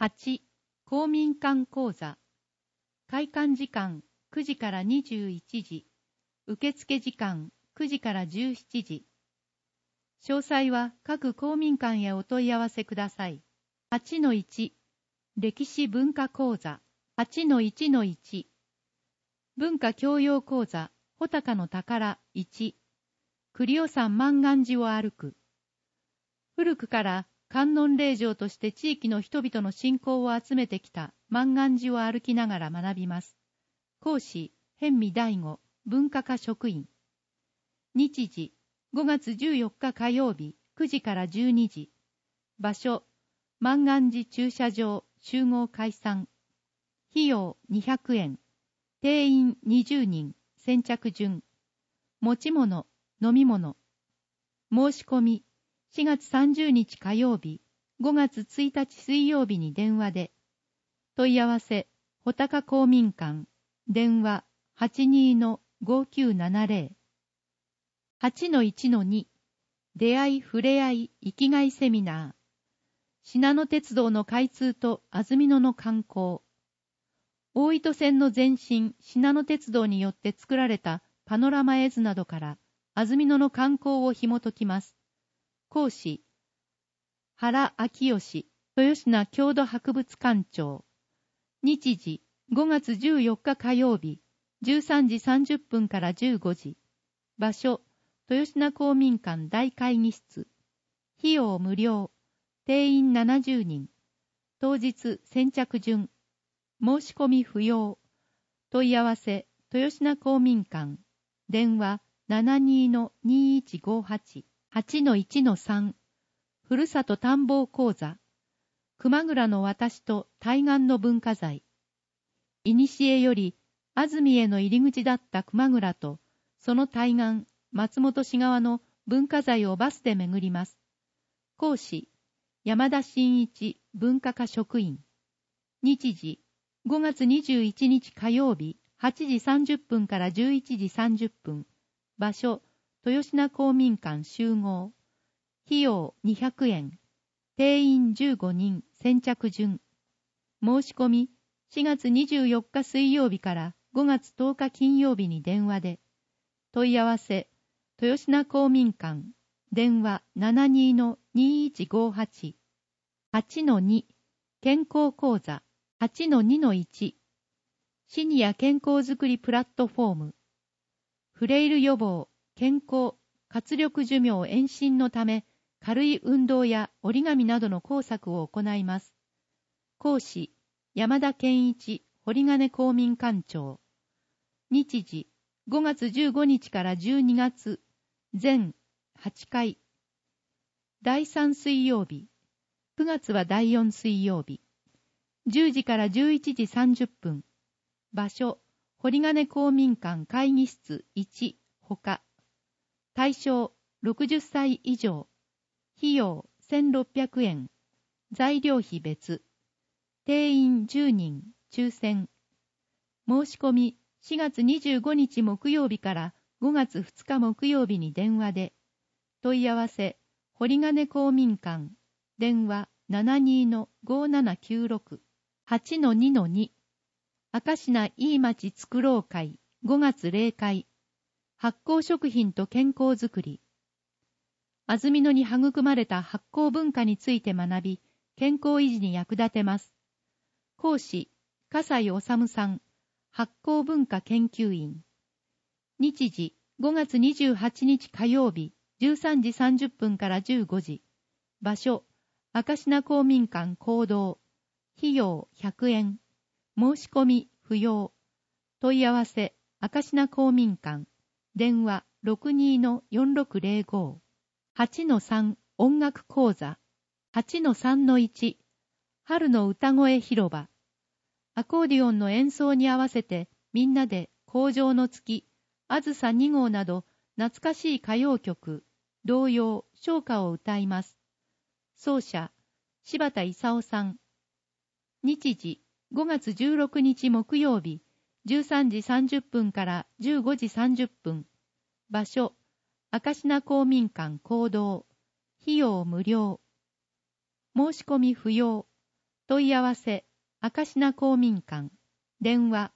8、公民館講座。開館時間9時から21時。受付時間9時から17時。詳細は各公民館へお問い合わせください。8-1、歴史文化講座。8-1-1、文化教養講座、穂高の宝1、栗尾山万願寺を歩く。古くから観音霊場として地域の人々の信仰を集めてきた万願寺を歩きながら学びます。講師、辺見大吾、文化課職員。日時、5月14日火曜日、9時から12時。場所、万願寺駐車場、集合解散。費用200円。定員20人、先着順。持ち物、飲み物。申し込み、4月30日火曜日、5月1日水曜日に電話で。問い合わせ、穂高公民館、電話 82-5970。8-1-2、出会いふれあい生きがいセミナー。信濃鉄道の開通と安曇野の観光。大糸線の前身、信濃鉄道によって作られたパノラマ絵図などから安曇野の観光を紐解きます。講師、原昭義、豊品郷土博物館長。日時、5月14日火曜日、13時30分から15時。場所、豊品公民館大会議室。費用無料。定員70人。当日先着順。申し込み不要。問い合わせ、豊品公民館。電話 72-2158。8-1-3。ふるさと探訪講座。熊倉の私と対岸の文化財。いにしえより安住への入り口だった熊倉と、その対岸、松本市側の文化財をバスで巡ります。講師、山田真一文化課職員。日時、5月21日火曜日、8時30分から11時30分。場所、豊品公民館集合。費用200円。定員15人、先着順。申し込み、4月24日水曜日から5月10日金曜日に電話で。問い合わせ、豊品公民館。電話 72-2158。8-2、健康講座。8-2-1、シニア健康づくりプラットフォーム。フレイル予防、健康、活力寿命延伸のため、軽い運動や折り紙などの工作を行います。講師、山田健一、堀金公民館長。日時、5月15日から12月、全8回。第3水曜日。9月は第4水曜日。10時から11時30分。場所、堀金公民館会議室1、他。対象、60歳以上。費用、1600円。材料費別。定員10人、抽選。申し込み、4月25日木曜日から5月2日木曜日に電話で。問い合わせ、堀金公民館。電話 72-5796。8-2-2。明石名いい町つくろう会5月例会。発酵食品と健康づくり。安曇野に育まれた発酵文化について学び、健康維持に役立てます。講師、笠井治さん、発酵文化研究員。日時、5月28日火曜日、13時30分から15時。場所、明石名公民館講堂。費用100円。申し込み不要。問い合わせ、明石名公民館。電話 62-4605。8-3 音楽講座。8-3-1。春の歌声広場。アコーディオンの演奏に合わせてみんなで荒城の月、あずさ2号など懐かしい歌謡曲、童謡、唱歌を歌います。奏者、柴田勲さん。日時、5月16日木曜日、13時30分から15時30分。場所、明石名公民館講堂。費用無料。申し込み不要。 問い合わせ、明科公民館、電話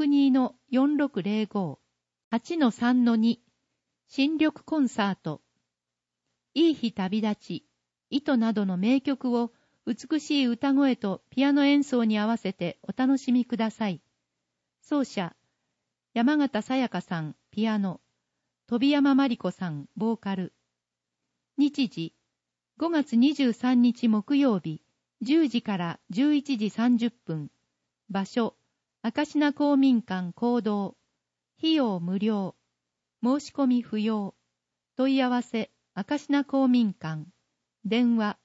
62-4605-8-3-2、新緑コンサート。いい日旅立ち、糸などの名曲を美しい歌声とピアノ演奏に合わせてお楽しみください。奏者、山形さやかさん、ピアノ、飛山真理子さん、ボーカル。日時、5月23日木曜日、10時から11時30分。場所、明科公民館講堂。費用無料。申し込み不要。問い合わせ、明科公民館。電話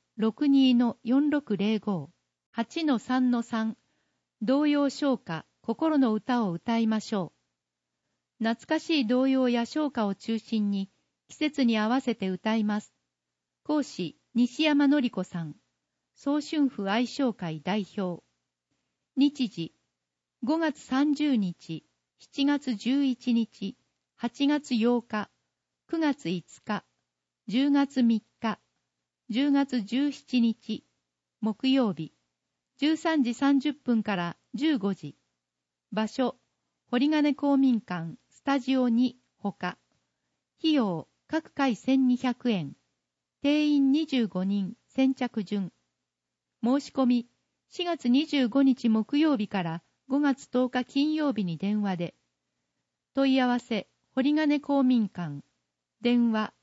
62-4605-8-3-3。童謡唱歌、心の歌を歌いましょう。懐かしい童謡や唱歌を中心に、季節に合わせて歌います。講師、西山典子さん。早春婦愛唱会代表。日時、5月30日、7月11日、8月8日、9月5日、10月3日、10月17日、木曜日、13時30分から15時。場所、堀金公民館、スタジオ2ほか。費用、各回1200円。定員25人、先着順。申し込み、4月25日木曜日から5月10日金曜日に電話で。問い合わせ、堀金公民館。電話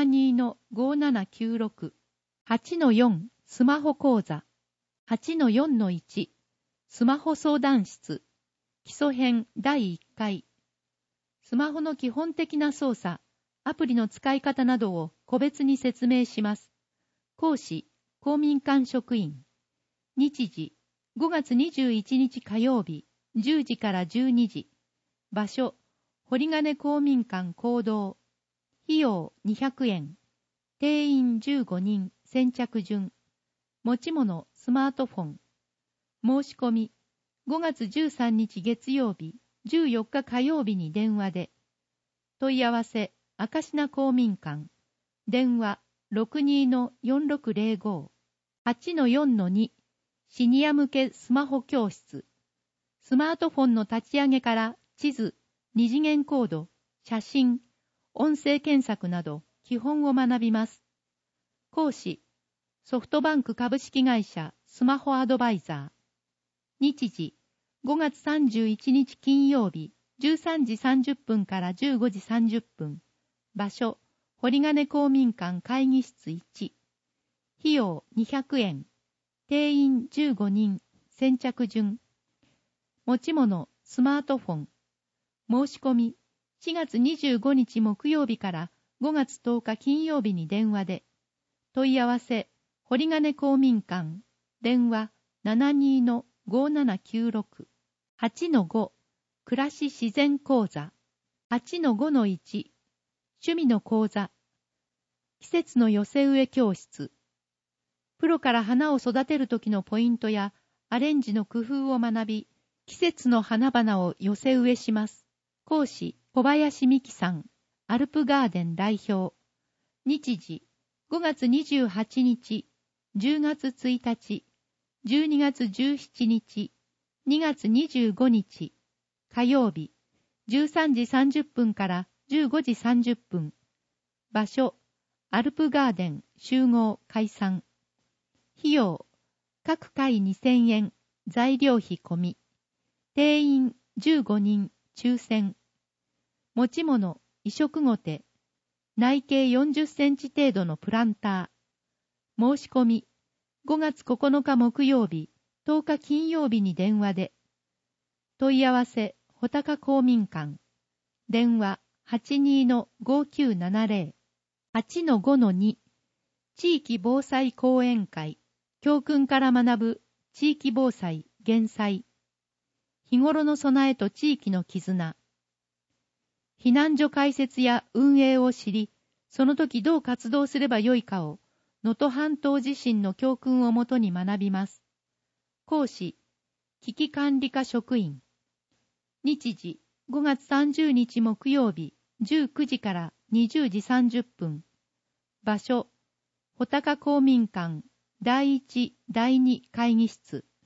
72-5796。8-4 スマホ講座。8-4-1 スマホ相談室。基礎編第1回。スマホの基本的な操作、アプリの使い方などを個別に説明します。講師、公民館職員。日時、5月21日火曜日、10時から12時。場所、堀金公民館講堂。費用200円。定員15人、先着順。持ち物、スマートフォン。申し込み、5月13日月曜日、14日火曜日に電話で。問い合わせ、明科公民館。電話 62-4605-8-4-2 シニア向けスマホ教室。スマートフォンの立ち上げから地図、二次元コード、写真、音声検索など基本を学びます。講師、ソフトバンク株式会社スマホアドバイザー。日時、5月31日金曜日、13時30分から15時30分。場所、堀金公民館会議室1。費用200円。定員15人、先着順。持ち物、スマートフォン。申し込み、4月25日木曜日から5月10日金曜日に電話で。問い合わせ、堀金公民館。電話 72-5796。8-5 暮らし自然講座。8-5-1 趣味の講座。季節の寄せ植え教室。プロから花を育てる時のポイントやアレンジの工夫を学び、季節の花々を寄せ植えします。講師、小林美希さん。アルプガーデン代表。日時、5月28日、10月1日、12月17日、2月25日、火曜日、13時30分から15時30分。場所、アルプガーデン集合解散。費用、各回2000円、材料費込み。定員15人、抽選。持ち物、移植ごて。内径40センチ程度のプランター。申し込み、5月9日木曜日、10日金曜日に電話で。問い合わせ、穂高公民館。電話 82-5970。8-5-2 地域防災講演会。教訓から学ぶ地域防災・減災。日頃の備えと地域の絆。避難所開設や運営を知り、その時どう活動すればよいかを、能登半島地震の教訓をもとに学びます。講師、危機管理課職員。日時、5月30日木曜日、19時から20時30分。場所、穂高公民館第1、第2会議室。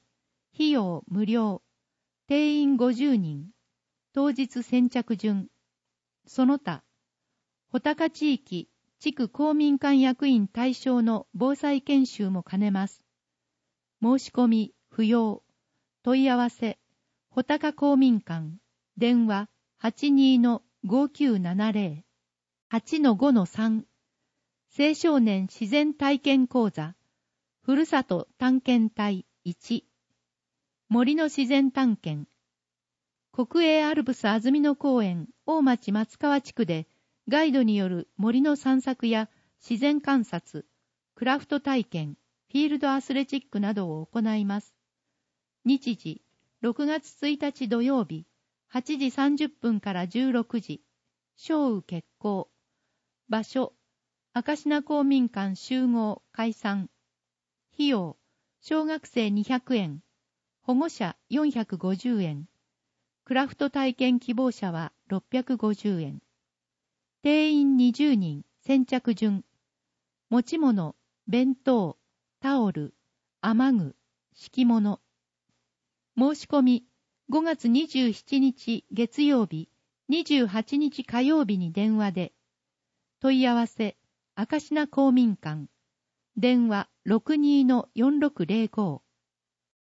費用無料。定員50人。当日先着順。その他、穂高地域地区公民館役員対象の防災研修も兼ねます。申し込み不要。問い合わせ、穂高公民館。電話 82-5970。8-5-3。青少年自然体験講座。ふるさと探検隊1。森の自然探検。国営アルプス安曇野公園大町松川地区でガイドによる森の散策や自然観察、クラフト体験、フィールドアスレチックなどを行います。日時、6月1日土曜日、8時30分から16時、小雨決行。場所、明科公民館集合解散。費用、小学生200円、保護者450円。クラフト体験希望者は650円。定員20人、先着順。持ち物、弁当、タオル、雨具、敷物。申し込み、5月27日月曜日、28日火曜日に電話で。問い合わせ、明科公民館。電話 62-4605。